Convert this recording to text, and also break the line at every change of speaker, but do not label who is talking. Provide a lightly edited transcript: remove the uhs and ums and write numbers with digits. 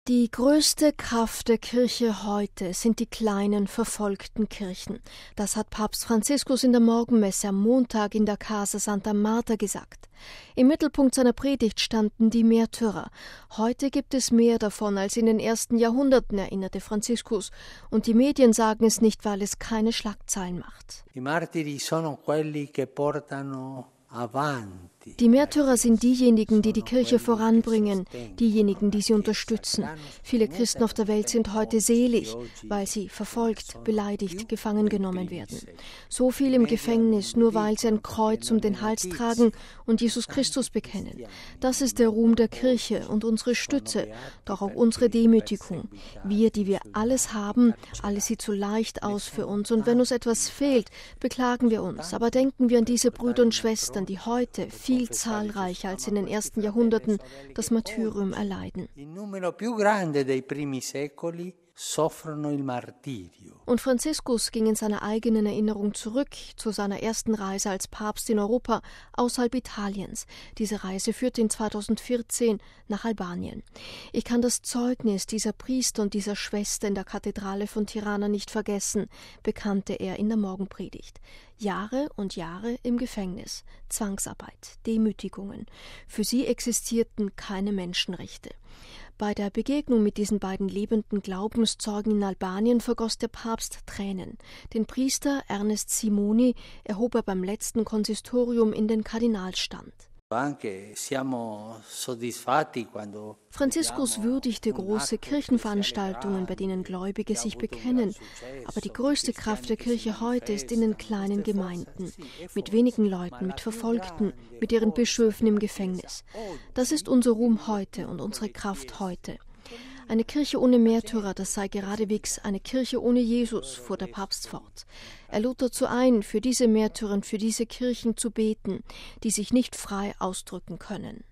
Die größte Kraft der Kirche heute sind die kleinen, verfolgten Kirchen. Das hat Papst Franziskus in der Morgenmesse am Montag in der Casa Santa Marta gesagt. Im Mittelpunkt seiner Predigt standen die Märtyrer. Heute gibt es mehr davon als in den ersten Jahrhunderten, erinnerte Franziskus. Und die Medien sagen es nicht, weil es keine Schlagzeilen macht.
I martiri sono quelli che portano avanti.
Die Märtyrer sind diejenigen, die die Kirche voranbringen, diejenigen, die sie unterstützen. Viele Christen auf der Welt sind heute selig, weil sie verfolgt, beleidigt, gefangen genommen werden. So viel im Gefängnis, nur weil sie ein Kreuz um den Hals tragen und Jesus Christus bekennen. Das ist der Ruhm der Kirche und unsere Stütze, doch auch unsere Demütigung. Wir, die wir alles haben, alles sieht so leicht aus für uns. Und wenn uns etwas fehlt, beklagen wir uns. Aber denken wir an diese Brüder und Schwestern, die heute viel zahlreicher als in den ersten Jahrhunderten das Martyrium erleiden. Und Franziskus ging in seiner eigenen Erinnerung zurück zu seiner ersten Reise als Papst in Europa außerhalb Italiens. Diese Reise führte ihn 2014 nach Albanien. Ich kann das Zeugnis dieser Priester und dieser Schwester in der Kathedrale von Tirana nicht vergessen, bekannte er in der Morgenpredigt. Jahre und Jahre im Gefängnis, Zwangsarbeit, Demütigungen. Für sie existierten keine Menschenrechte. Bei der Begegnung mit diesen beiden lebenden Glaubenszeugen in Albanien vergoss der Papst Tränen. Den Priester Ernest Simoni erhob er beim letzten Konsistorium in den Kardinalsstand. Franziskus würdigte große Kirchenveranstaltungen, bei denen Gläubige sich bekennen. Aber die größte Kraft der Kirche heute ist in den kleinen Gemeinden, mit wenigen Leuten, mit Verfolgten, mit ihren Bischöfen im Gefängnis. Das ist unser Ruhm heute und unsere Kraft heute. Eine Kirche ohne Märtyrer, das sei geradewegs eine Kirche ohne Jesus, fuhr der Papst fort. Er lud dazu ein, für diese Märtyrer und für diese Kirchen zu beten, die sich nicht frei ausdrücken können.